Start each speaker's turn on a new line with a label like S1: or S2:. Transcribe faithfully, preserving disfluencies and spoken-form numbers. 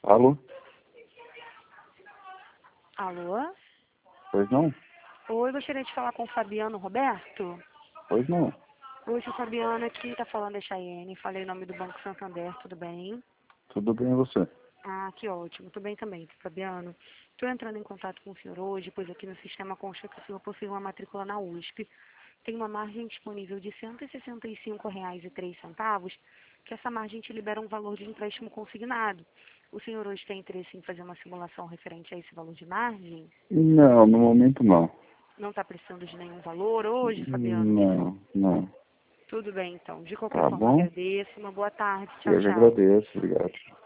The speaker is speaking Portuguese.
S1: Alô?
S2: Alô?
S1: Pois não?
S2: Oi, gostaria de falar com o Fabiano Roberto.
S1: Pois não.
S2: Oi, sou Fabiana aqui, tá falando a Chayenne. Falei o nome do Banco Santander, tudo bem?
S1: Tudo bem e você?
S2: Ah, que ótimo, tudo bem também, Fabiano. Estou entrando em contato com o senhor hoje, pois aqui no sistema consta que o senhor possui uma matrícula na U S P. Tem uma margem disponível de cento e sessenta e cinco reais e três centavos, que essa margem te libera um valor de empréstimo consignado. O senhor hoje tem interesse em fazer uma simulação referente a esse valor de margem?
S1: Não, no momento não.
S2: Não está precisando de nenhum valor hoje, Fabiano?
S1: Não, não.
S2: Tudo bem, então. De qualquer
S1: Tá
S2: forma,
S1: bom?
S2: agradeço. Uma boa tarde. Tchau,
S1: Eu que
S2: tchau.
S1: agradeço, obrigado.